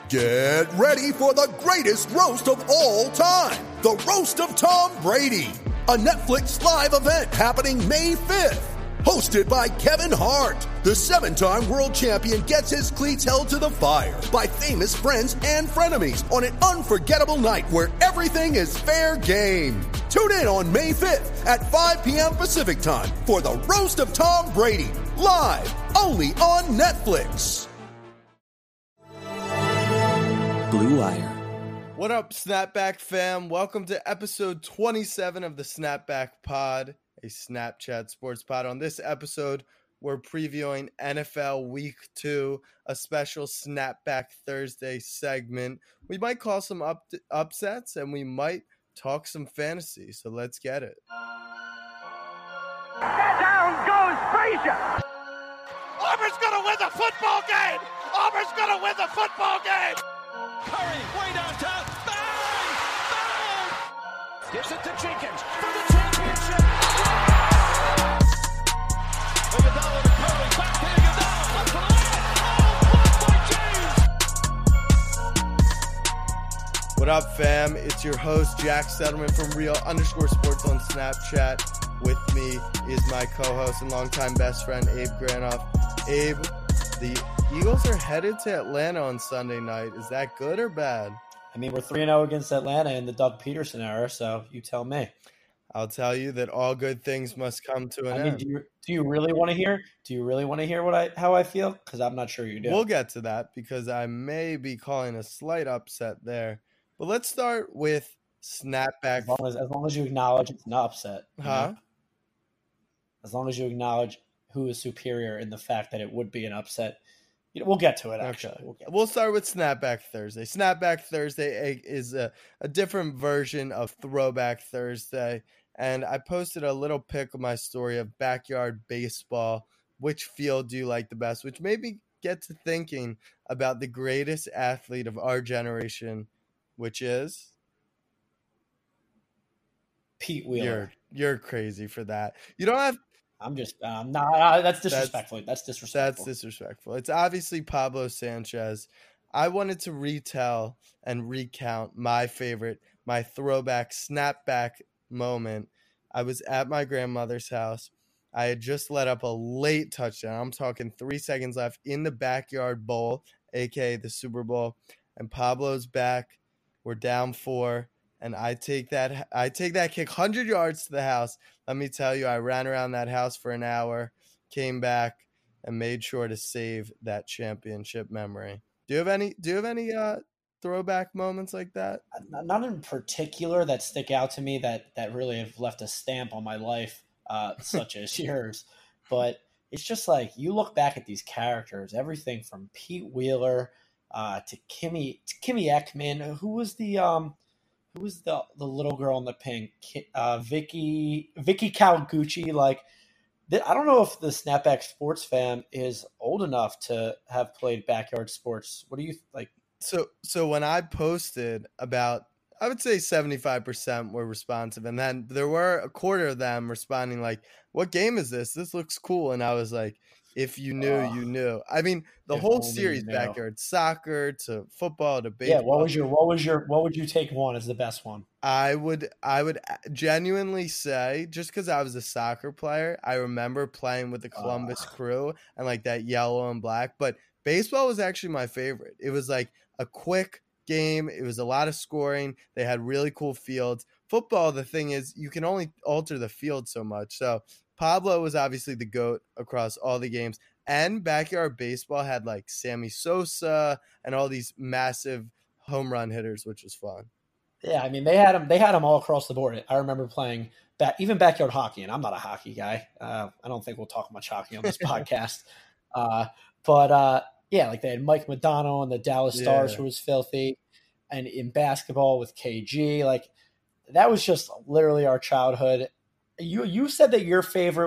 Get ready for the greatest roast of all time, the Roast of Tom Brady, a Netflix live event happening May 5th. Hosted by Kevin Hart, the 7-time world champion gets his cleats held to the fire by famous friends and frenemies on an unforgettable night where everything is fair game. Tune in on May 5th at 5 p.m. Pacific time for the Roast of Tom Brady, live only on Netflix. Blue Wire. What up, Snapback fam? Welcome to episode 27 of the Snapback Pod, a Snapchat sports pod. On this episode, we're previewing NFL Week 2, a special Snapback Thursday segment. We might call some upsets, and we might talk some fantasy, so let's get it. Down goes Frazier! Auburn's gonna win the football game! Auburn's gonna win the football game! Curry, way downtown. Bang! Bang! Gives it to Jenkins for the championship. Iguodala to Curry, back to Iguodala. Up for the layup. Oh, blocked by James. What up, fam? It's your host, Jack Settlement from Real_Sports on Snapchat. With me is my co-host and longtime best friend, Abe Granoff. Abe, the Eagles are headed to Atlanta on Sunday night. Is that good or bad? I mean, we're 3-0 against Atlanta in the Doug Peterson era, so you tell me. I'll tell you that all good things must come to an end. Do you really want to hear? Do you really want to hear how I feel? Because I'm not sure you do. We'll get to that because I may be calling a slight upset there. But let's start with Snapback. As long as you acknowledge it's an upset. Huh? As long as you acknowledge who is superior in the fact that it would be an upset. We'll get to it, actually. Okay. We'll start with Snapback Thursday. Snapback Thursday is a different version of Throwback Thursday. And I posted a little pic of my story of backyard baseball. Which field do you like the best? Which made me get to thinking about the greatest athlete of our generation, which is Pete Wheeler. You're crazy for that. You don't have... I'm just that's disrespectful. That's disrespectful. That's disrespectful. It's obviously Pablo Sanchez. I wanted to retell and recount my throwback snapback moment. I was at my grandmother's house. I had just let up a late touchdown. I'm talking 3 seconds left in the backyard bowl, aka the Super Bowl, and Pablo's back. We're down 4. And I take that kick 100 yards to the house. Let me tell you, I ran around that house for an hour, came back, and made sure to save that championship memory. Do you have any throwback moments like that? Not in particular that stick out to me that really have left a stamp on my life, such as yours. But it's just like you look back at these characters, everything from Pete Wheeler to Kimmy Eckman, who was the little girl in the pink? Vicky Kawaguchi. Like, I don't know if the Snapback Sports fan is old enough to have played backyard sports. What do you like? So when I posted about, I would say 75% were responsive, and then there were a quarter of them responding like, "What game is this? This looks cool." And I was like, if you knew, you knew. I mean, the whole series, backyard soccer to football to baseball. Yeah, what would you take one as the best one? I would genuinely say, just because I was a soccer player, I remember playing with the Columbus Crew and like that yellow and black. But baseball was actually my favorite. It was like a quick game. It was a lot of scoring. They had really cool fields. Football, the thing is, you can only alter the field so much. So Pablo was obviously the GOAT across all the games. And backyard baseball had like Sammy Sosa and all these massive home run hitters, which was fun. Yeah, I mean, they had them all across the board. I remember playing even backyard hockey, and I'm not a hockey guy. I don't think we'll talk much hockey on this podcast. But like they had Mike Modano and the Dallas Stars, who was filthy. And in basketball with KG, like that was just literally our childhood. You said that your favorite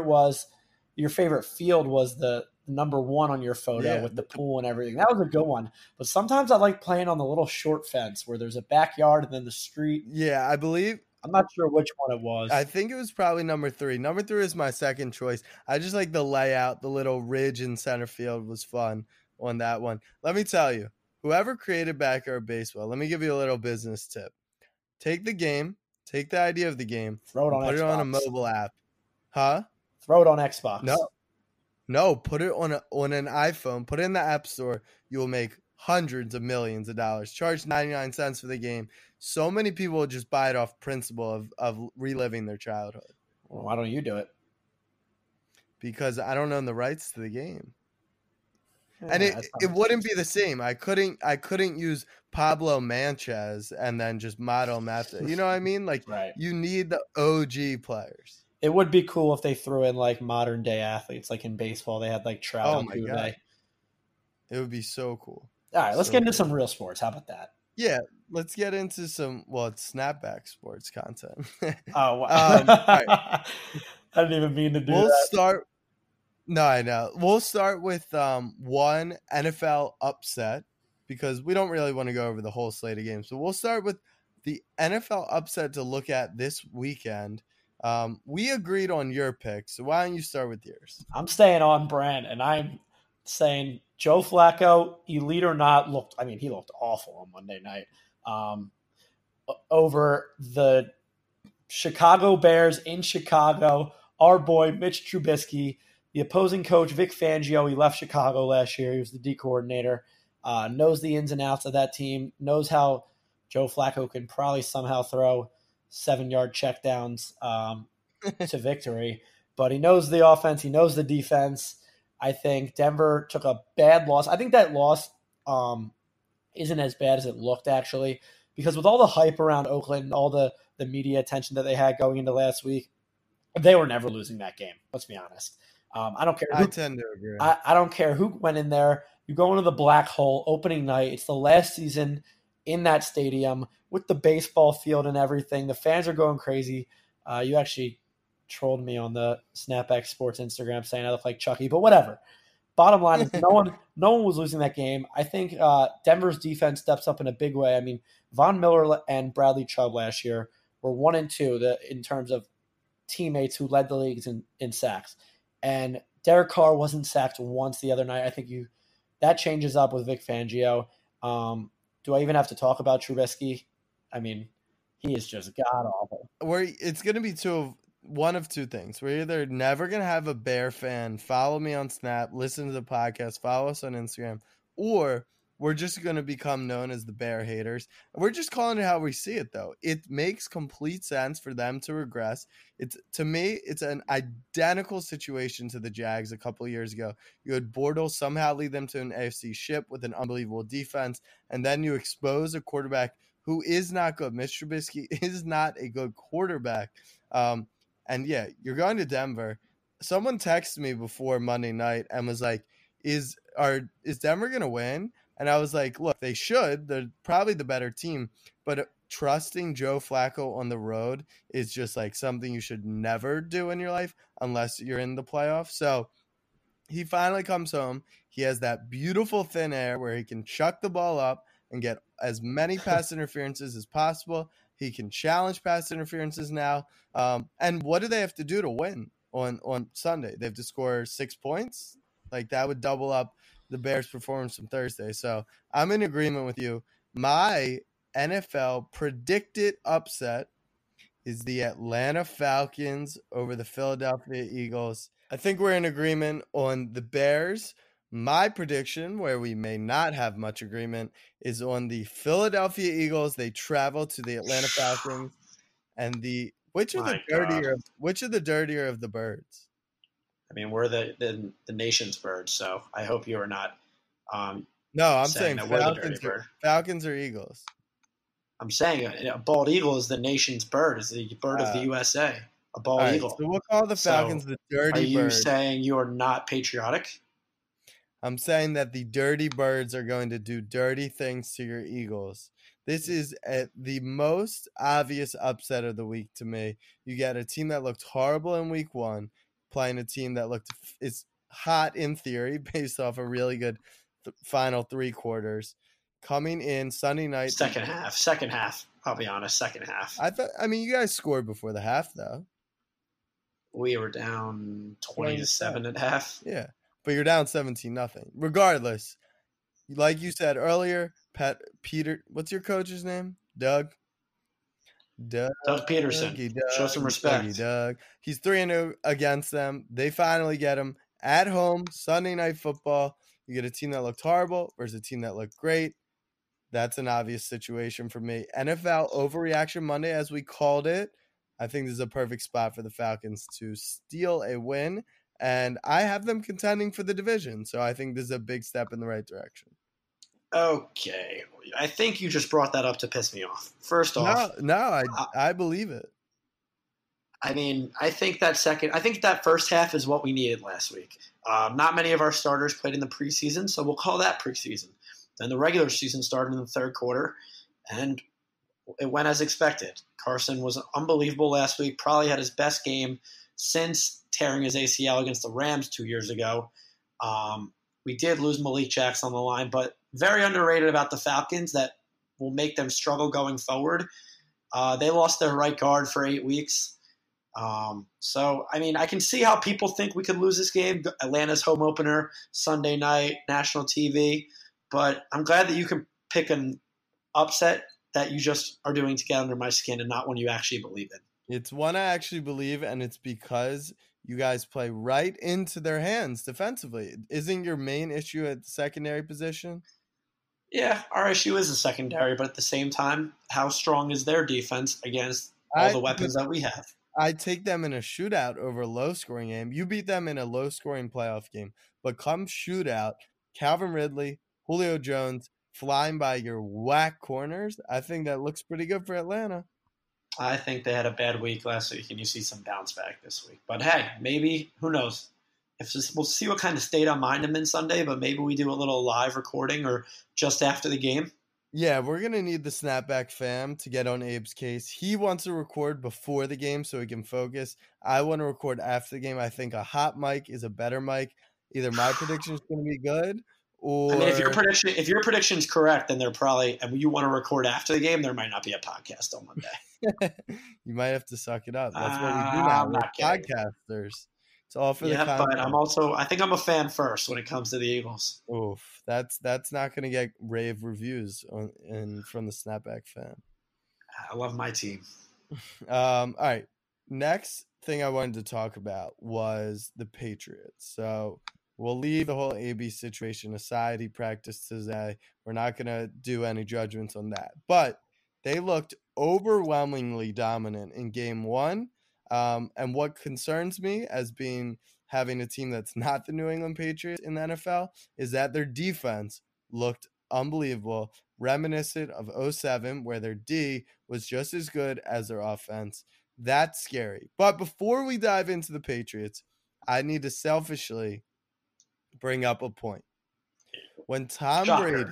field was the number one on your photo with the pool and everything. That was a good one. But sometimes I like playing on the little short fence where there's a backyard and then the street. Yeah, I believe. I'm not sure which one it was. I think it was probably number 3. Number 3 is my second choice. I just like the layout. The little ridge in center field was fun on that one. Let me tell you, whoever created Backyard Baseball, let me give you a little business tip. Take the game, take the idea of the game, Throw it on put Xbox. it on a mobile app. Huh? Throw it on Xbox. No, put it on an iPhone, put it in the App Store. You will make hundreds of millions of dollars. Charge 99 cents for the game. So many people will just buy it off principle of reliving their childhood. Well, why don't you do it? Because I don't own the rights to the game. And Yeah, it wouldn't be the same. I couldn't use Pablo Manchez and then just model method. You know what I mean? Like, right. You need the OG players. It would be cool if they threw in like modern day athletes, like in baseball. They had like Trout. Oh my God. It would be so cool. All right, let's get into some real sports. How about that? Yeah, let's get into it's snapback sports content. Oh, wow. Right. I didn't even mean to do that. I know. We'll start with one NFL upset because we don't really want to go over the whole slate of games. So we'll start with the NFL upset to look at this weekend. We agreed on your pick, so why don't you start with yours? I'm staying on brand, and I'm saying Joe Flacco, elite or not, he looked awful on Monday night. Over the Chicago Bears in Chicago, our boy Mitch Trubisky, the opposing coach Vic Fangio, he left Chicago last year. He was the D coordinator, knows the ins and outs of that team, knows how Joe Flacco can probably somehow throw 7-yard checkdowns to victory. But he knows the offense. He knows the defense. I think Denver took a bad loss. I think that loss isn't as bad as it looked, actually, because with all the hype around Oakland and all the media attention that they had going into last week, they were never losing that game. Let's be honest. I don't care. I tend to agree. I don't care who went in there. You go into the black hole opening night. It's the last season in that stadium with the baseball field and everything. The fans are going crazy. You actually trolled me on the Snapback Sports Instagram saying I look like Chucky, but whatever. Bottom line is no one was losing that game. I think Denver's defense steps up in a big way. I mean, Von Miller and Bradley Chubb last year were 1 and 2 in terms of teammates who led the leagues in sacks. And Derek Carr wasn't sacked once the other night. I think that changes up with Vic Fangio. Do I even have to talk about Trubisky? I mean, he is just god-awful. It's going to be one of two things. We're either never going to have a Bear fan follow me on Snap, listen to the podcast, follow us on Instagram, or we're just going to become known as the Bear haters. We're just calling it how we see it, though. It makes complete sense for them to regress. To me, it's an identical situation to the Jags a couple of years ago. You had Bortles somehow lead them to an AFC ship with an unbelievable defense, and then you expose a quarterback who is not good. Mitch Trubisky is not a good quarterback. And yeah, you're going to Denver. Someone texted me before Monday night and was like, is Denver going to win? And I was like, look, they should. They're probably the better team. But trusting Joe Flacco on the road is just like something you should never do in your life unless you're in the playoffs. So he finally comes home. He has that beautiful thin air where he can chuck the ball up and get as many pass interferences as possible. He can challenge pass interferences now. And what do they have to do to win on Sunday? They have to score 6 points? Like, that would double up the Bears' performance from Thursday. So I'm in agreement with you. My NFL predicted upset is the Atlanta Falcons over the Philadelphia Eagles. I think we're in agreement on the Bears. My prediction, where we may not have much agreement, is on the Philadelphia Eagles. They travel to the Atlanta Falcons. And which are the dirtier of the birds? I mean, we're the nation's birds, so I hope you are not. No, I'm saying Falcons or Eagles. I'm saying a bald eagle is the nation's bird. Is the bird of the USA. A bald eagle. So we'll call the Falcons the dirty bird. Are you saying you are not patriotic? I'm saying that the dirty birds are going to do dirty things to your Eagles. This is the most obvious upset of the week to me. You get a team that looked horrible in week 1 playing a team that is hot in theory based off a really good final 3 quarters. Coming in Sunday night. Second half. I'll be honest, second half. You guys scored before the half, though. We were down 20-7 at half. Yeah, but you're down 17-0. Regardless, like you said earlier, Peter. What's your coach's name? Doug Peterson. Doug, Show some respect. Doug. He's 3-0 against them. They finally get him at home, Sunday Night Football. You get a team that looked horrible versus a team that looked great. That's an obvious situation for me. NFL overreaction Monday, as we called it. I think this is a perfect spot for the Falcons to steal a win. And I have them contending for the division. So I think this is a big step in the right direction. Okay. I think you just brought that up to piss me off. First off. No, I believe it. I mean, I think that first half is what we needed last week. Not many of our starters played in the preseason, so we'll call that preseason. Then the regular season started in the third quarter, and it went as expected. Carson was unbelievable last week, probably had his best game since tearing his ACL against the Rams 2 years ago. We did lose Malik Jackson on the line, but very underrated about the Falcons that will make them struggle going forward. They lost their right guard for 8 weeks. So, I mean, I can see how people think we could lose this game. Atlanta's home opener, Sunday night, national TV. But I'm glad that you can pick an upset that you just are doing to get under my skin and not one you actually believe in. It's one I actually believe, and it's because you guys play right into their hands defensively. Isn't your main issue at the secondary position? Yeah, our issue is the secondary, but at the same time, how strong is their defense against all the weapons that we have? I take them in a shootout over a low-scoring game. You beat them in a low-scoring playoff game. But come shootout, Calvin Ridley, Julio Jones flying by your whack corners, I think that looks pretty good for Atlanta. I think they had a bad week last week, and you see some bounce back this week. But hey, maybe, who knows? We'll see what kind of state of mind I'm in Sunday, but maybe we do a little live recording or just after the game. Yeah, we're going to need the Snapback fam to get on Abe's case. He wants to record before the game so he can focus. I want to record after the game. I think a hot mic is a better mic. Either my prediction is going to be good or... I mean, if your prediction is correct, then they're probably... And you want to record after the game, there might not be a podcast on Monday. You might have to suck it up. That's what we do now. We're podcasters. It's all for the content. But I think I'm a fan first when it comes to the Eagles. Oof, that's not going to get rave reviews from the Snapback fan. I love my team. All right. Next thing I wanted to talk about was the Patriots. So we'll leave the whole AB situation aside. He practiced today. We're not going to do any judgments on that. But they looked overwhelmingly dominant in game one. And what concerns me as having a team that's not the New England Patriots in the NFL is that their defense looked unbelievable, reminiscent of 2007, where their D was just as good as their offense. That's scary. But before we dive into the Patriots, I need to selfishly bring up a point. When Tom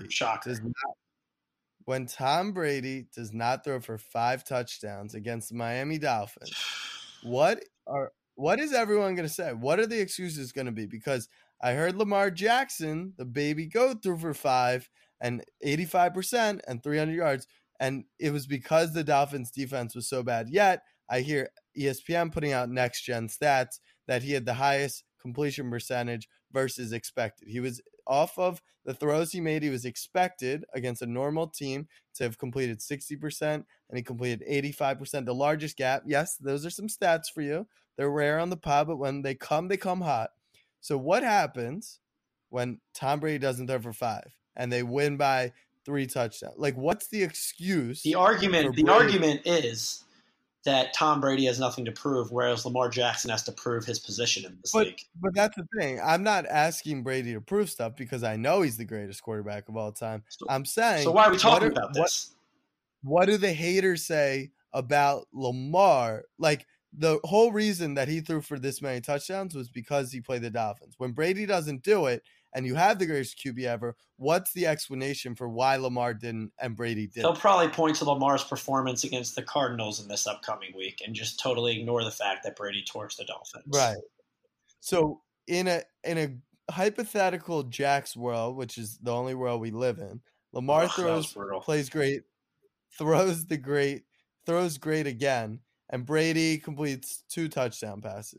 Brady does not throw for 5 touchdowns against the Miami Dolphins, what is everyone going to say? What are the excuses going to be? Because I heard Lamar Jackson, the baby goat, threw for 5 and 85% and 300 yards, and it was because the Dolphins' defense was so bad. Yet I hear ESPN putting out next-gen stats that he had the highest completion percentage versus expected. He was off of the throws he made. He was expected against a normal team to have completed 60%, and he completed 85%, the largest gap. Yes, those are some stats for you. They're rare on the pod, but when they come hot. So what happens when Tom Brady doesn't throw for 5 and they win by 3 touchdowns? Like, what's the excuse? The argument is that Tom Brady has nothing to prove, whereas Lamar Jackson has to prove his position in this league. But that's the thing. I'm not asking Brady to prove stuff because I know he's the greatest quarterback of all time. I'm saying... So why are we talking about this? What do the haters say about Lamar? Like, the whole reason that he threw for this many touchdowns was because he played the Dolphins. When Brady doesn't do it, and you have the greatest QB ever, what's the explanation for why Lamar didn't and Brady did? They'll probably point to Lamar's performance against the Cardinals in this upcoming week and just totally ignore the fact that Brady torched the Dolphins. Right. So in a hypothetical Jack's world, which is the only world we live in, Lamar plays great, throws great again, and Brady completes 2 touchdown passes.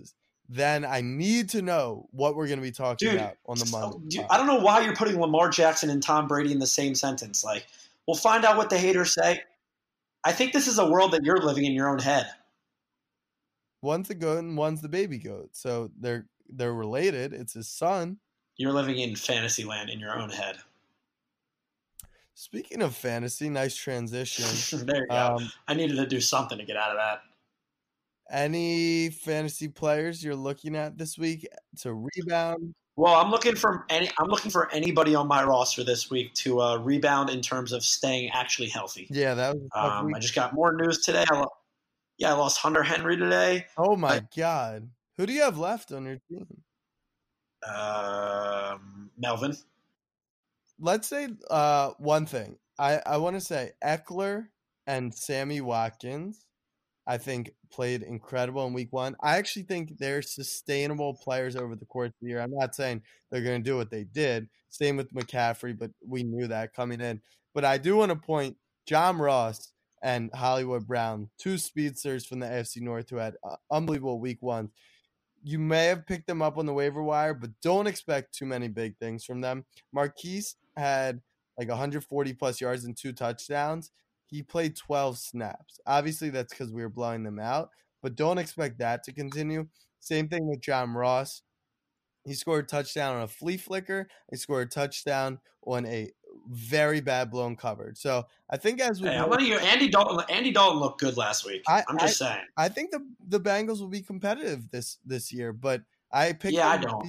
then I need to know what we're going to be talking about on the Monday. I don't know why you're putting Lamar Jackson and Tom Brady in the same sentence. Like, we'll find out what the haters say. I think this is a world that you're living in your own head. One's the goat and one's the baby goat. So they're related. It's his son. You're living in fantasy land in your own head. Speaking of fantasy, nice transition. There you go. I needed to do something to get out of that. Any fantasy players you're looking at this week to rebound? Well, I'm looking for anybody on my roster this week to rebound in terms of staying actually healthy. Yeah, that was a tough week. I just got more news today. I lost Hunter Henry today. Oh my God. Who do you have left on your team? Melvin. Let's say one thing. I want to say Eckler and Sammy Watkins, I think, played incredible in week 1. I actually think they're sustainable players over the course of the year. I'm not saying they're going to do what they did. Same with McCaffrey, but we knew that coming in. But I do want to point John Ross and Hollywood Brown, 2 speedsters from the AFC North who had unbelievable week 1s. You may have picked them up on the waiver wire, but don't expect too many big things from them. Marquise had like 140-plus yards and 2 touchdowns. He played 12 snaps. Obviously, that's because we were blowing them out, but don't expect that to continue. Same thing with John Ross. He scored a touchdown on a flea flicker. He scored a touchdown on a very bad blown coverage. So I think as we Andy Dalton looked good last week. I'm just saying. I think the Bengals will be competitive this year, but I picked I don't.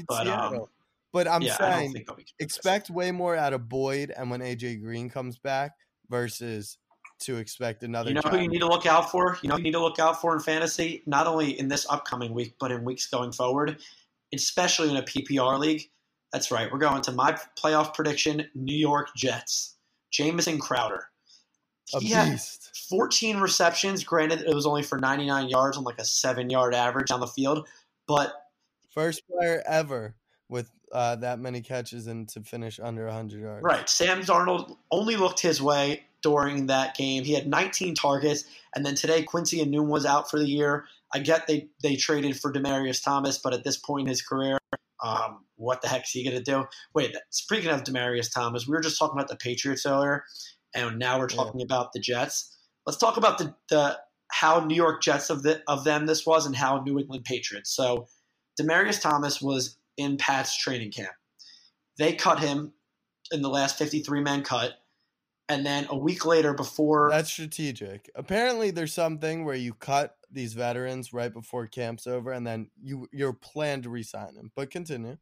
But I'm saying expect way more out of Boyd and when AJ Green comes back versus to expect another. You know who you need to look out for? You know who you need to look out for in fantasy, not only in this upcoming week, but in weeks going forward, especially in a PPR league. That's right. We're going to my playoff prediction, New York Jets. Jamison Crowder. He had 14 receptions. Granted, it was only for 99 yards on like a 7-yard average on the field. But first player ever with that many catches and to finish under 100 yards. Right. Sam Darnold only looked his way during that game. He had 19 targets. And then today, Quincy Enunwa was out for the year. I get they traded for Demaryius Thomas, but at this point in his career, what the heck is he going to do? Wait, speaking of Demaryius Thomas, we were just talking about the Patriots earlier, and now we're talking about the Jets. Let's talk about the how New York Jets of them this was and how New England Patriots. So Demaryius Thomas was in Pat's training camp. They cut him in the last 53-man cut, and then a week later before – That's strategic. Apparently there's something where you cut these veterans right before camp's over, and then you're planned to re-sign them. But continue.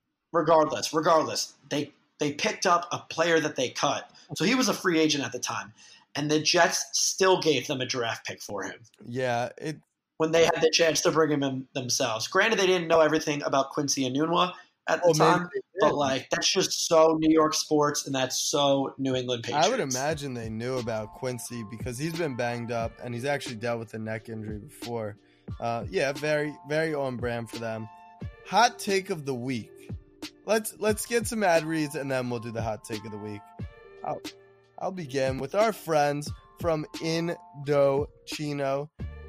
Regardless, they picked up a player that they cut. So he was a free agent at the time. And the Jets still gave them a draft pick for him. Yeah. When they had the chance to bring him in themselves. Granted, they didn't know everything about Quincy Enunwa at the time. But, that's just so New York sports, and that's so New England Patriots. I would imagine they knew about Quincy because he's been banged up, and he's actually dealt with a neck injury before. Very, very on brand for them. Hot take of the week. Let's get some ad reads, and then we'll do the hot take of the week. I'll begin with our friends from Indochino.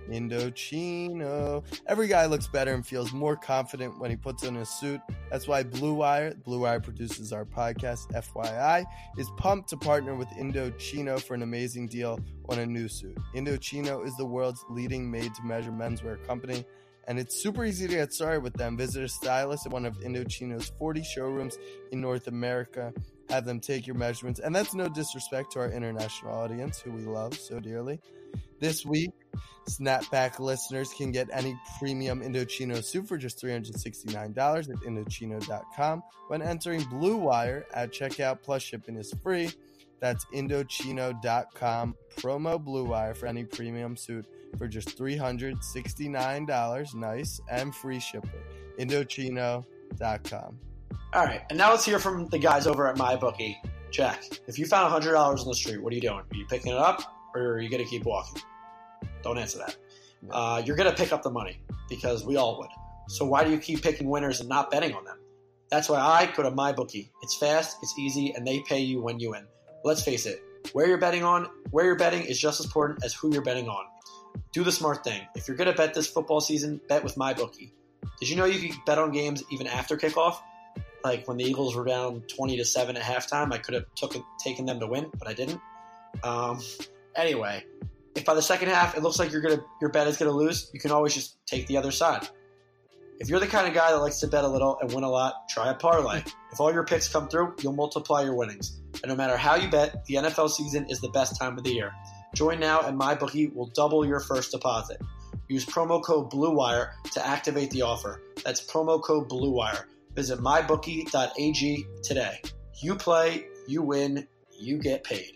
Every guy looks better and feels more confident when he puts on a suit. That's why Blue Wire produces our podcast, FYI, is pumped to partner with Indochino for an amazing deal on a new suit. Indochino is the world's leading made-to-measure menswear company, and it's super easy to get started with them. Visit a stylist at one of Indochino's 40 showrooms in North America. Have them take your measurements. And that's no disrespect to our international audience, who we love so dearly. This week, Snapback listeners can get any premium Indochino suit for just $369 at Indochino.com when entering Blue Wire at checkout, plus shipping is free. That's Indochino.com, promo Blue Wire for any premium suit for just $369, nice, and free shipping. Indochino.com. All right, and now let's hear from the guys over at MyBookie. Jack, if you found $100 on the street, what are you doing? Are you picking it up, or are you going to keep walking? Don't answer that. You're going to pick up the money, because we all would. So why do you keep picking winners and not betting on them? That's why I go to MyBookie. It's fast, it's easy, and they pay you when you win. Let's face it, where you're betting is just as important as who you're betting on. Do the smart thing. If you're going to bet this football season, bet with MyBookie. Did you know you could bet on games even after kickoff? Like when the Eagles were down 20-7 at halftime, I could have taken them to win, but I didn't. Anyway, if by the second half it looks like your bet is gonna lose, you can always just take the other side. If you're the kind of guy that likes to bet a little and win a lot, try a parlay. If all your picks come through, you'll multiply your winnings. And no matter how you bet, the NFL season is the best time of the year. Join now and MyBookie will double your first deposit. Use promo code BLUEWIRE to activate the offer. That's promo code BLUEWIRE. Visit mybookie.ag today. You play, you win, you get paid.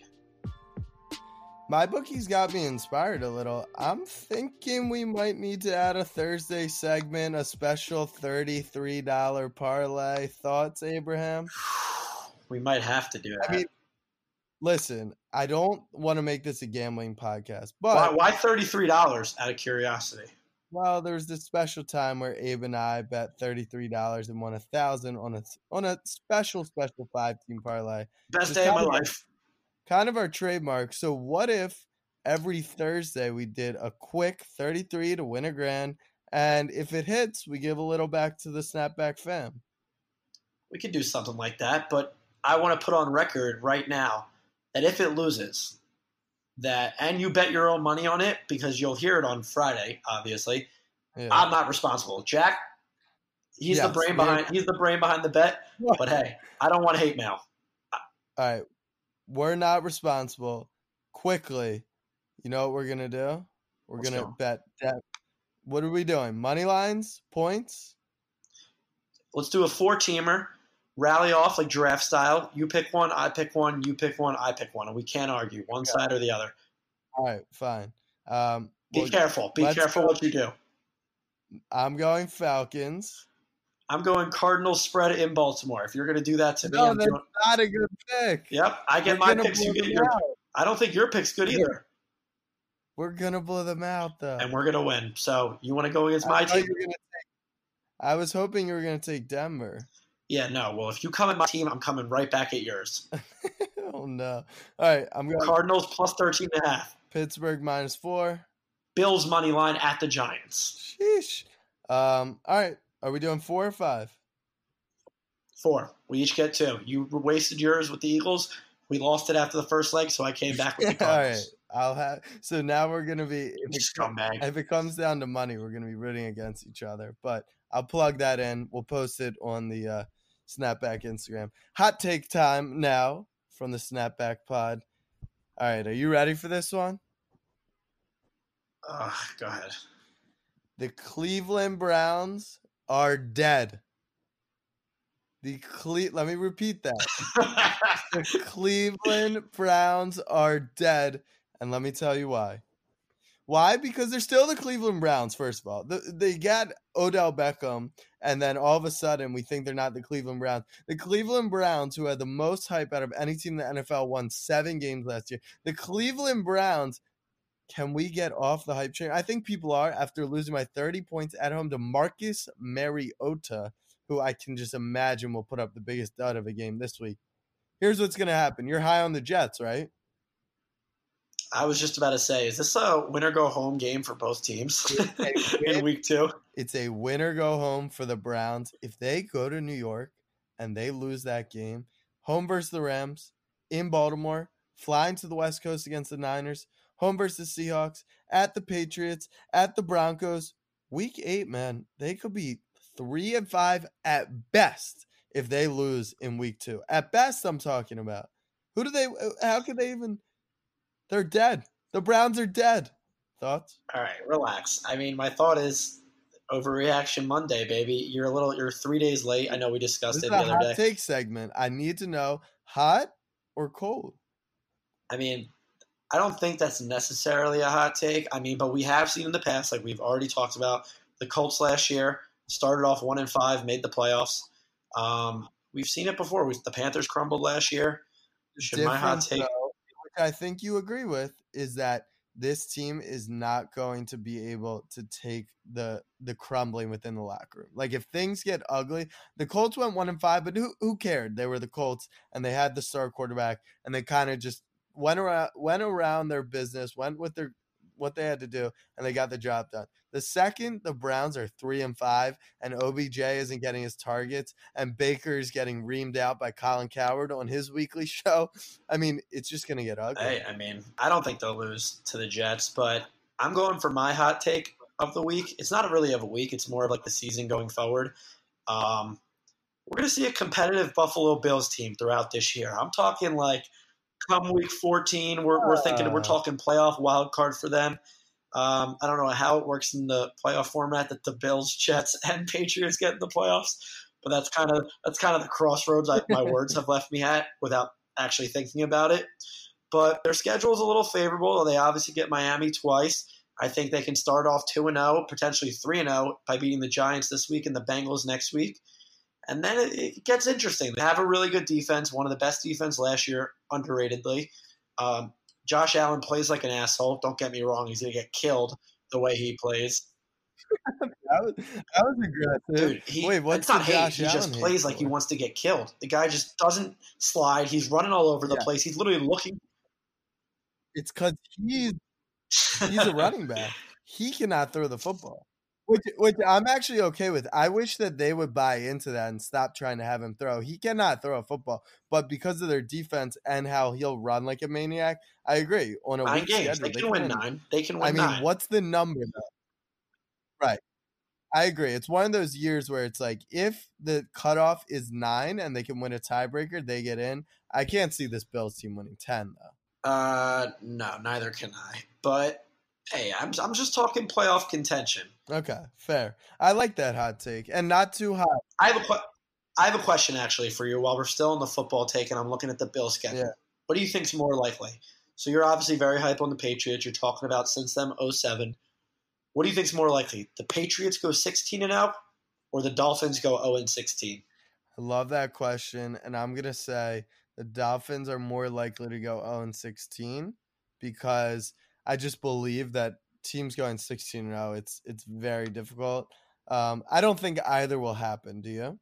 MyBookie's got me inspired a little. I'm thinking we might need to add a Thursday segment, a special $33 parlay. Thoughts, Abraham? We might have to do that. I mean, listen, I don't want to make this a gambling podcast, but why $33 out of curiosity? Well, there was this special time where Abe and I bet $33 and won $1,000 on a special 5-team parlay. Best day of my life. Kind of our trademark. So what if every Thursday we did a quick 33 to win $1,000, and if it hits, we give a little back to the Snapback fam? We could do something like that, but I want to put on record right now that if it loses, and you bet your own money on it, because you'll hear it on Friday, obviously, yeah. I'm not responsible. Jack, he's the brain behind the bet, but hey, I don't want hate mail. All right. We're not responsible. Quickly, you know what we're going to do? We're going to bet that. What are we doing? Money lines? Points? Let's do a 4-teamer. Rally off like giraffe style. You pick one, I pick one, you pick one, I pick one. And we can't argue one side or the other. All right, fine. Be careful. Be careful what you do. I'm going Falcons. I'm going Cardinals spread in Baltimore. If you're going to do that to me, that's not a good pick. Yep, I get my picks. You get your. I don't think your pick's good either. We're gonna blow them out though, and we're gonna win. So you want to go against my team? I was hoping you were gonna take Denver. Yeah, no. Well, if you come at my team, I'm coming right back at yours. Oh no! All right, I'm going Cardinals plus 13.5. Pittsburgh -4. Bills money line at the Giants. Sheesh. All right. Are we doing 4 or 5? 4. We each get 2. You wasted yours with the Eagles. We lost it after the first leg, so I came back with the Cardinals. All right. So now we're gonna be. If it comes down to money, we're gonna be rooting against each other. But I'll plug that in. We'll post it on the Snapback Instagram. Hot take time now from the Snapback Pod. All right. Are you ready for this one? Go ahead. The Cleveland Browns are dead. Let me repeat that. The Cleveland Browns are dead, and let me tell you why. Why? Because they're still the Cleveland Browns, first of all. They got Odell Beckham, and then all of a sudden we think they're not the Cleveland Browns. The Cleveland Browns, who had the most hype out of any team in the NFL, won 7 games last year. The Cleveland Browns, can we get off the hype train? I think people are, after losing by 30 points at home to Marcus Mariota, who I can just imagine will put up the biggest dud of a game this week. Here's what's going to happen. You're high on the Jets, right? I was just about to say, is this a winner-go-home game for both teams in week 2? It's a winner-go-home for the Browns. If they go to New York and they lose that game, home versus the Rams, in Baltimore, flying to the West Coast against the Niners, home versus Seahawks, at the Patriots, at the Broncos. Week 8, man, they could be 3-5 at best if they lose in week 2. At best, I'm talking about. How could they even? They're dead. The Browns are dead. Thoughts? All right, relax. I mean, my thought is overreaction Monday, baby. You're 3 days late. I know we discussed it the other day. This is a hot take segment. I need to know hot or cold. I mean, I don't think that's necessarily a hot take. I mean, but we have seen in the past, like we've already talked about, the Colts last year started off 1-5, made the playoffs. We've seen it before. The Panthers crumbled last year. My hot take, which I think you agree with, is that this team is not going to be able to take the crumbling within the locker room. Like if things get ugly, the Colts went 1-5, but who cared? They were the Colts and they had the star quarterback, and they kind of just went around their business, went with what they had to do, and they got the job done. The second the Browns are 3-5 and OBJ isn't getting his targets and Baker is getting reamed out by Colin Cowherd on his weekly show, I mean, it's just going to get ugly. Hey, I mean, I don't think they'll lose to the Jets, but I'm going for my hot take of the week. It's not really of a week. It's more of like the season going forward. We're going to see a competitive Buffalo Bills team throughout this year. I'm talking like come week 14, we're talking playoff wild card for them. I don't know how it works in the playoff format that the Bills, Jets, and Patriots get in the playoffs, but that's kind of the crossroads my words have left me at without actually thinking about it. But their schedule is a little favorable. They obviously get Miami twice. I think they can start off 2-0, potentially 3-0 by beating the Giants this week and the Bengals next week. And then it gets interesting. They have a really good defense, one of the best defense last year, underratedly. Josh Allen plays like an asshole. Don't get me wrong. He's going to get killed the way he plays. That was aggressive. Dude, Wait, what's it's not hate. Josh He just Allen plays like he wants to get killed. The guy just doesn't slide. He's running all over the place. He's literally looking. It's because he's a running back. He cannot throw the football. Which I'm actually okay with. I wish that they would buy into that and stop trying to have him throw. He cannot throw a football, but because of their defense and how he'll run like a maniac, I agree. On a 9 weak games, schedule, they can win 9. They can win 9. I mean, what's the number though? Right. I agree. It's one of those years where it's like if the cutoff is 9 and they can win a tiebreaker, they get in. I can't see this Bills team winning 10 though. No, neither can I. But hey, I'm just talking playoff contention. Okay, fair. I like that hot take, and not too hot. I have a question actually for you. While we're still in the football take, and I'm looking at the Bills schedule. Yeah. What do you think's more likely? So you're obviously very hype on the Patriots. You're talking about since them 07. What do you think's more likely? The Patriots go 16-0, or the Dolphins go 0-16? I love that question, and I'm gonna say the Dolphins are more likely to go 0-16 because I just believe that teams going 16-0, it's very difficult. I don't think either will happen. Do you?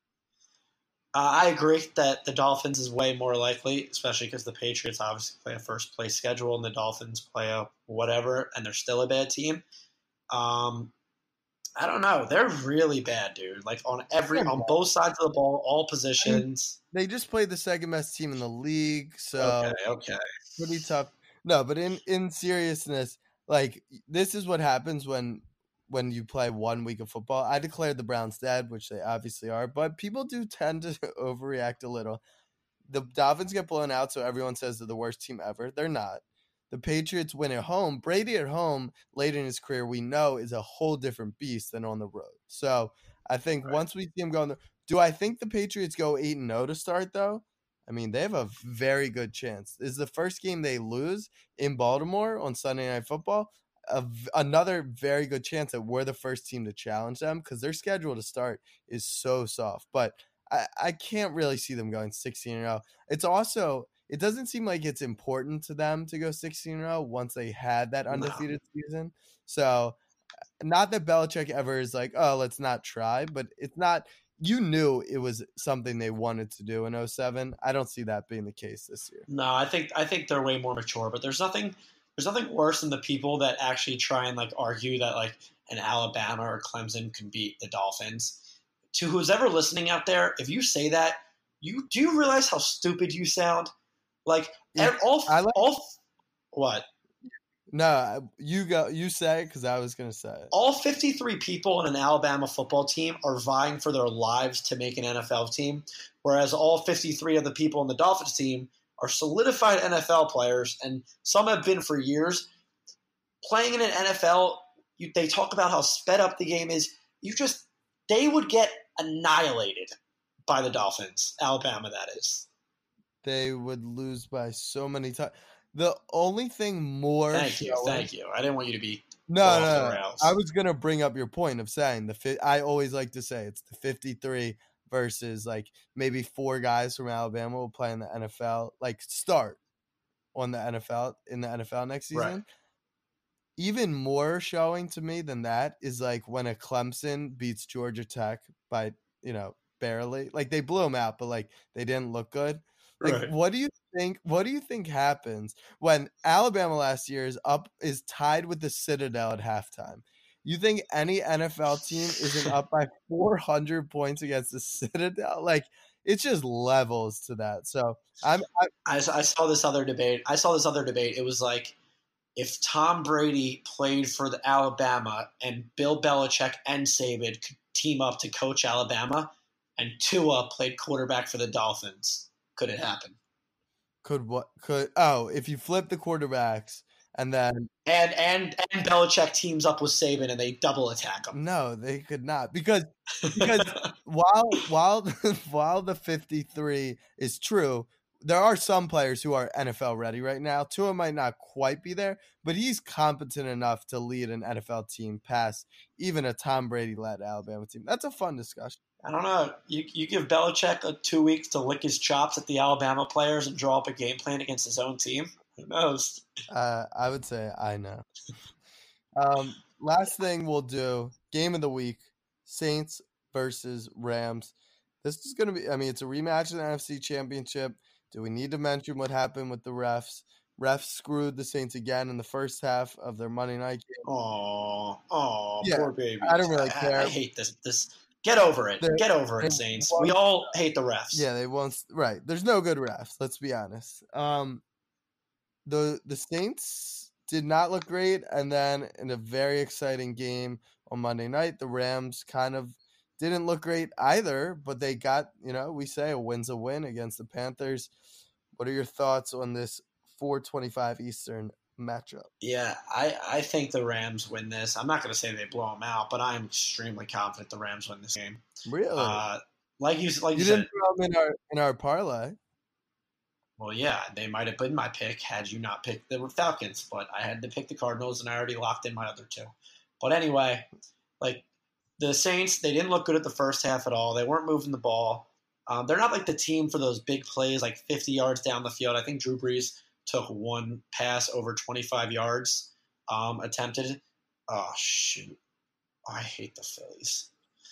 I agree that the Dolphins is way more likely, especially because the Patriots obviously play a first place schedule and the Dolphins play a whatever, and they're still a bad team. I don't know. They're really bad, dude. Like on both sides of the ball, all positions. They just played the second best team in the league, so okay. Pretty tough. No, but in seriousness, like this is what happens when you play 1 week of football. I declared the Browns dead, which they obviously are, but people do tend to overreact a little. The Dolphins get blown out, so everyone says they're the worst team ever. They're not. The Patriots win at home. Brady at home, late in his career, we know is a whole different beast than on the road. So I think once we see him go on do I think the Patriots go 8-0 to start, though? I mean, they have a very good chance. This is the first game they lose in Baltimore on Sunday Night Football. Another very good chance that we're the first team to challenge them because their schedule to start is so soft. But I can't really see them going 16-0. It's also – it doesn't seem like it's important to them to go 16-0 once they had that undefeated season. So not that Belichick ever is like, oh, let's not try, but it's not – you knew it was something they wanted to do in 07. I don't see that being the case this year. No, I think they're way more mature, but there's nothing worse than the people that actually try and like argue that like an Alabama or Clemson can beat the Dolphins. To who's ever listening out there, if you say that, do you realize how stupid you sound? Like what? No, you say it because I was going to say it. All 53 people in an Alabama football team are vying for their lives to make an NFL team, whereas all 53 of the people on the Dolphins team are solidified NFL players, and some have been for years. Playing in an NFL, they talk about how sped up the game is. They would get annihilated by the Dolphins, Alabama, that is. They would lose by so many times. The only thing more. Thank you. I didn't want you to be. No. I was gonna bring up your point of saying I always like to say it's the 53 versus like maybe 4 guys from Alabama will play in the NFL, like start on the NFL in the NFL next season. Right. Even more showing to me than that is like when a Clemson beats Georgia Tech by barely. Like they blew them out, but like they didn't look good. Like, Right. what do you think? What do you think happens when Alabama last year is tied with the Citadel at halftime? You think any NFL team isn't up by 400 points against the Citadel? Like, it's just levels to that. So I saw this other debate. It was like if Tom Brady played for the Alabama and Bill Belichick and Saban could team up to coach Alabama, and Tua played quarterback for the Dolphins, could it happen? If you flip the quarterbacks and then and Belichick teams up with Saban and they double attack him. No, they could not because while the 53 is true, there are some players who are NFL ready right now. Tua might not quite be there, but he's competent enough to lead an NFL team past even a Tom Brady-led Alabama team. That's a fun discussion. I don't know. You give Belichick 2 weeks to lick his chops at the Alabama players and draw up a game plan against his own team. Who knows? I would say I know. Last thing we'll do, game of the week, Saints versus Rams. This is going to be, it's a rematch in the NFC Championship. Do we need to mention what happened with the refs? Refs screwed the Saints again in the first half of their Monday night game. Oh, Yeah, poor baby. I don't really care. I hate this. Get over it. Get over it, Saints. We all hate the refs. Yeah, they won't. Right. There's no good refs. Let's be honest. The Saints did not look great, and then in a very exciting game on Monday night, the Rams kind of didn't look great either, but they got, we say a win's a win against the Panthers. What are your thoughts on this 4:25 Eastern matchup? Yeah, I think the Rams win this. I'm not going to say they blow them out, but I'm extremely confident the Rams win this game. Really? Like you didn't said, throw them in our parlay. Well, yeah, they might have been my pick had you not picked the Falcons, but I had to pick the Cardinals, and I already locked in my other two. But anyway, like the Saints, they didn't look good at the first half at all. They weren't moving the ball. They're not like the team for those big plays, like 50 yards down the field. I think Drew Brees took one pass over 25 yards attempted. Oh, shoot. I hate the Phillies.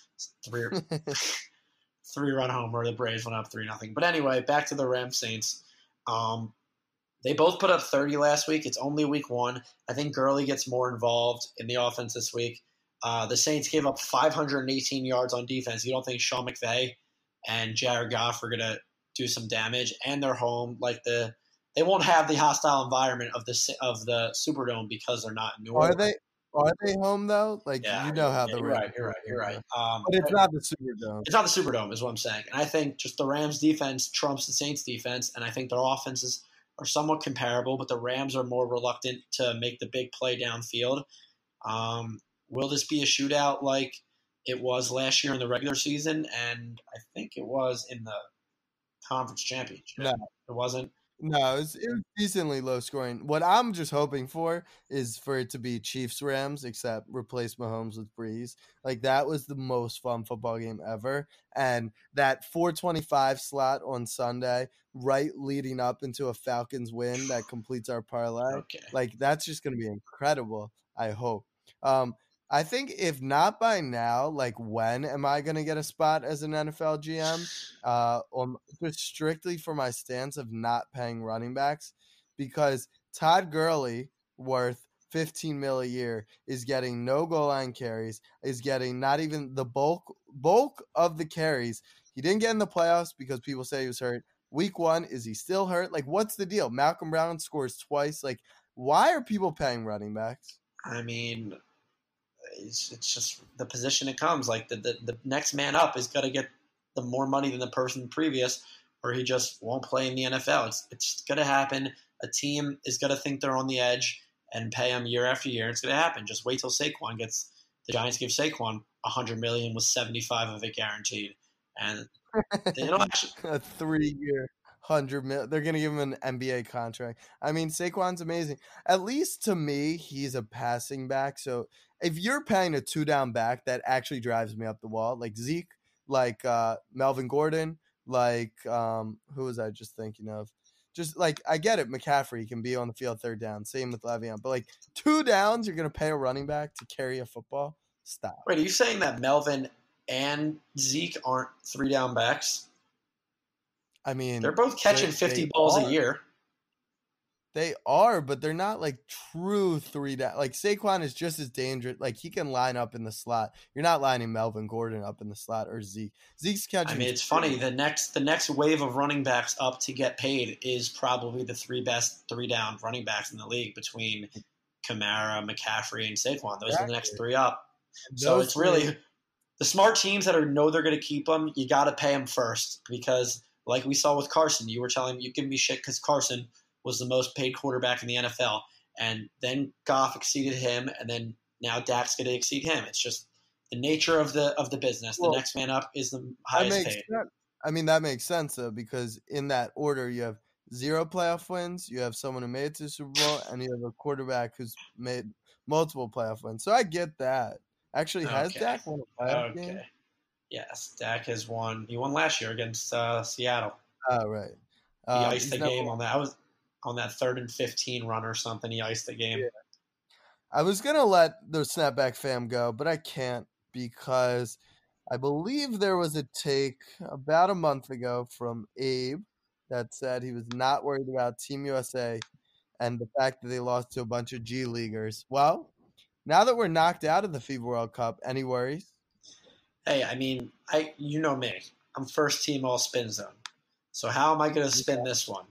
3-run homer. The Braves went up 3-0. But anyway, back to the Rams Saints. They both put up 30 last week. It's only week one. I think Gurley gets more involved in the offense this week. The Saints gave up 518 yards on defense. You don't think Sean McVay and Jared Goff are going to do some damage? And they're home. They won't have the hostile environment of the Superdome because they're not in New Orleans. Are they home though? How the Rams. You're right. But it's not the Superdome. It's not the Superdome, is what I'm saying. And I think just the Rams defense trumps the Saints defense, and I think their offenses are somewhat comparable, but the Rams are more reluctant to make the big play downfield. Will this be a shootout like it was last year in the regular season? And I think it was in the conference championship. No, it wasn't. No, it was decently low scoring. What I'm just hoping for is for it to be Chiefs-Rams, except replace Mahomes with Breeze. That was the most fun football game ever. And that 4:25 slot on Sunday, right leading up into a Falcons win that completes our parlay. Okay. That's just going to be incredible, I hope. I think if not by now, when am I going to get a spot as an NFL GM? Just strictly for my stance of not paying running backs, because Todd Gurley, worth $15 million a year, is getting no goal line carries, is getting not even the bulk of the carries. He didn't get in the playoffs because people say he was hurt. Week one, is he still hurt? What's the deal? Malcolm Brown scores twice. Why are people paying running backs? It's just the position it comes. The next man up is going to get the more money than the person previous, or he just won't play in the NFL. It's going to happen. A team is going to think they're on the edge and pay him year after year. It's going to happen. Just wait till Saquon gets – the Giants give Saquon $100 million with $75 of it guaranteed. And it'll actually – a 3-year. $100 million. They're going to give him an NBA contract. Saquon's amazing. At least to me, he's a passing back. So if you're paying a 2-down back, that actually drives me up the wall. Like Zeke, Melvin Gordon, who was I just thinking of? Just I get it. McCaffrey can be on the field 3rd down. Same with Le'Veon. But 2 downs, you're going to pay a running back to carry a football? Stop. Wait, are you saying that Melvin and Zeke aren't 3-down backs? I mean, they're both catching 50 balls a year. They are, but they're not like true three down. Like Saquon is just as dangerous. Like he can line up in the slot. You're not lining Melvin Gordon up in the slot or Zeke. Zeke's catching. I mean, it's funny. The next wave of running backs up to get paid is probably the three best 3-down running backs in the league between Kamara, McCaffrey, and Saquon. Those are the next three up. So it's really the smart teams that know they're going to keep them. You got to pay them first because, like we saw with Carson, you were telling me you give me shit because Carson was the most paid quarterback in the NFL, and then Goff exceeded him, and then now Dak's going to exceed him. It's just the nature of the business. The next man up is the highest paid. I mean, that makes sense though, because in that order, you have 0 playoff wins, you have someone who made it to the Super Bowl, and you have a quarterback who's made multiple playoff wins. So I get that. Actually, has Dak won a playoff game? Yes, Dak has won. He won last year against Seattle. Oh, right. He iced the game on that. I was on that 3rd and 15 run or something. He iced the game. Yeah. I was going to let the Snapback fam go, but I can't because I believe there was a take about a month ago from Abe that said he was not worried about Team USA and the fact that they lost to a bunch of G Leaguers. Well, now that we're knocked out of the FIBA World Cup, any worries? Hey, I mean, you know me. I'm first team all spin zone. So how am I going to spin this one?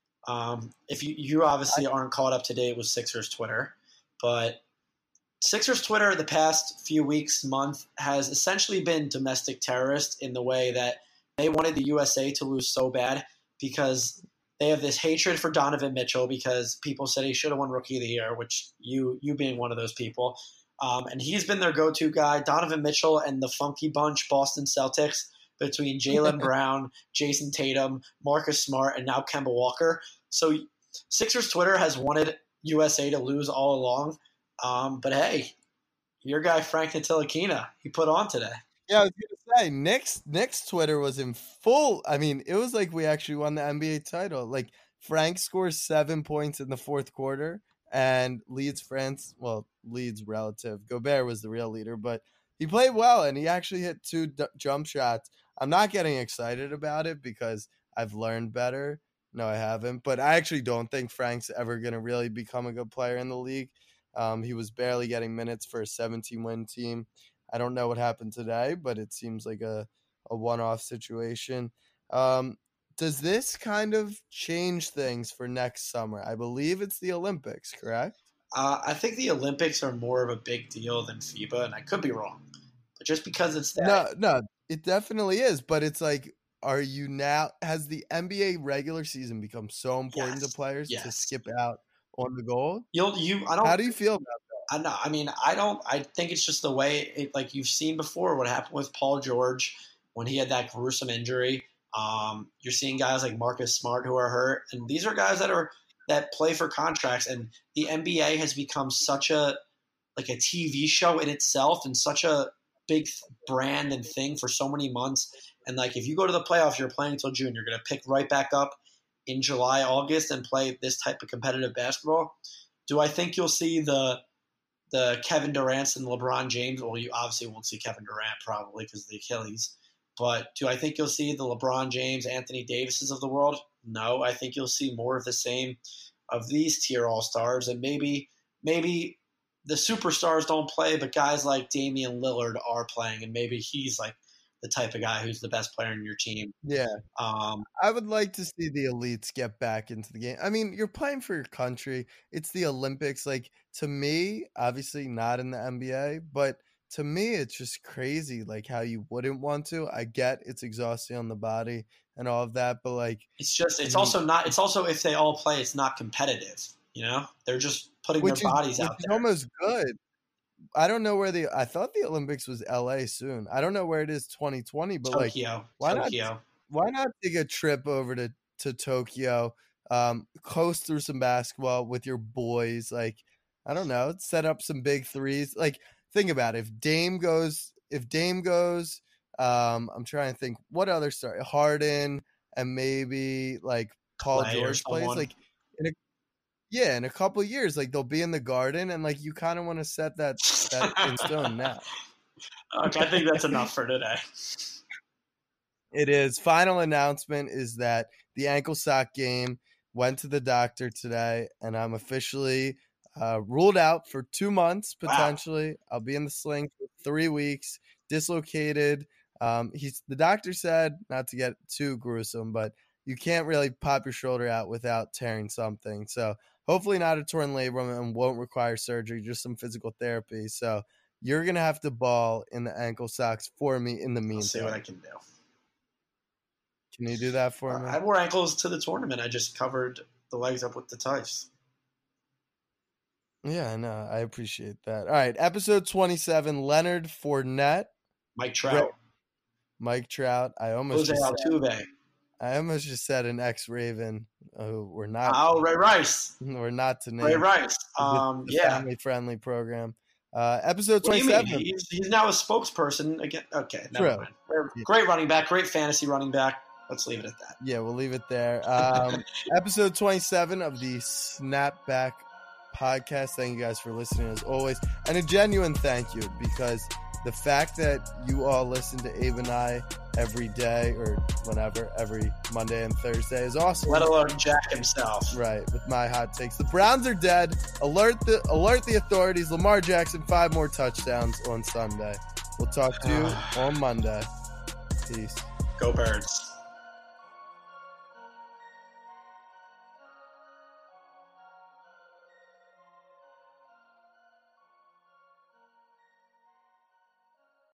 If you obviously aren't caught up to date with Sixers Twitter, but Sixers Twitter the past few weeks, month, has essentially been domestic terrorist in the way that they wanted the USA to lose so bad because they have this hatred for Donovan Mitchell because people said he should have won Rookie of the Year, which you being one of those people. And he's been their go-to guy. Donovan Mitchell and the funky bunch, Boston Celtics, between Jaylen Brown, Jason Tatum, Marcus Smart, and now Kemba Walker. So Sixers Twitter has wanted USA to lose all along. But hey, your guy Frank Ntilikina, he put on today. Yeah, I was going to say, Nick's Twitter was in full. I mean, it was like we actually won the NBA title. Like Frank scores 7 points in the 4th quarter and leads France. Well, leads relative. Gobert was the real leader, but he played well and he actually hit 2 jump shots. I'm not getting excited about it because I've learned better. No, I haven't. But I actually don't think Frank's ever going to really become a good player in the league. He was barely getting minutes for a 17-win team. I don't know what happened today, but it seems like a one-off situation. Does this kind of change things for next summer? I believe it's the Olympics, correct? I think the Olympics are more of a big deal than FIBA, and I could be wrong. But just because it's that. No, it definitely is. But it's like, has the NBA regular season become so important to players to skip out on the goal? How do you feel about that? I think it's just the way like you've seen before what happened with Paul George when he had that gruesome injury. You're seeing guys like Marcus Smart who are hurt, and these are guys that play for contracts. And the NBA has become such a TV show in itself and such a big brand and thing for so many months. And like if you go to the playoffs, you're playing until June. You're going to pick right back up in July, August, and play this type of competitive basketball. Do I think you'll see the Kevin Durant's and LeBron James? Well, you obviously won't see Kevin Durant probably because of the Achilles. But do I think you'll see the LeBron James, Anthony Davises of the world? No, I think you'll see more of the same of these tier all-stars. And maybe the superstars don't play, but guys like Damian Lillard are playing, and maybe he's like the type of guy who's the best player in your team. Yeah. I would like to see the elites get back into the game. I mean, you're playing for your country. It's the Olympics. Like, to me, obviously not in the NBA, but to me, it's just crazy, like, how you wouldn't want to. I get it's exhausting on the body and all of that, but, like... It's also if they all play, it's not competitive, you know? They're just putting their bodies out there. It's almost good. I don't know where I thought the Olympics was LA soon. I don't know where it is 2020, but Tokyo. Why not take a trip over to Tokyo, coast through some basketball with your boys? Like, I don't know, set up some big threes. Like, think about it. If Dame goes, I'm trying to think what other star, Harden, and maybe like Paul George plays. Like, in a couple of years, like they'll be in the Garden, and like you kind of want to set that in stone now. Okay, I think that's enough for today. It is. Final announcement is that the ankle sock game went to the doctor today, and I'm officially ruled out for 2 months, potentially. Wow. I'll be in the sling for 3 weeks, dislocated. The doctor said, not to get too gruesome, but you can't really pop your shoulder out without tearing something. So hopefully not a torn labrum and won't require surgery, just some physical therapy. So you're going to have to ball in the ankle socks for me in the meantime. I'll see what I can do. Can you do that for me? I wore ankles to the tournament. I just covered the legs up with the tights. Yeah, no, I appreciate that. All right, episode 27, Leonard Fournette. Mike Trout. I almost just said an ex-Raven. We're not. Oh, Ray Rice. We're not to name. Ray Rice. Family-friendly program. Episode 27. What do you mean? He's now a spokesperson again. Okay, never mind. Great running back. Great fantasy running back. Let's leave it at that. Yeah, we'll leave it there. Episode 27 of the Snapback podcast. Thank you guys for listening as always. And a genuine thank you, because the fact that you all listen to Abe and I every day or whenever, every Monday and Thursday is awesome. Let alone Jack himself. Right, with my hot takes. The Browns are dead. Alert the authorities. Lamar Jackson, 5 more touchdowns on Sunday. We'll talk to you on Monday. Peace. Go Birds.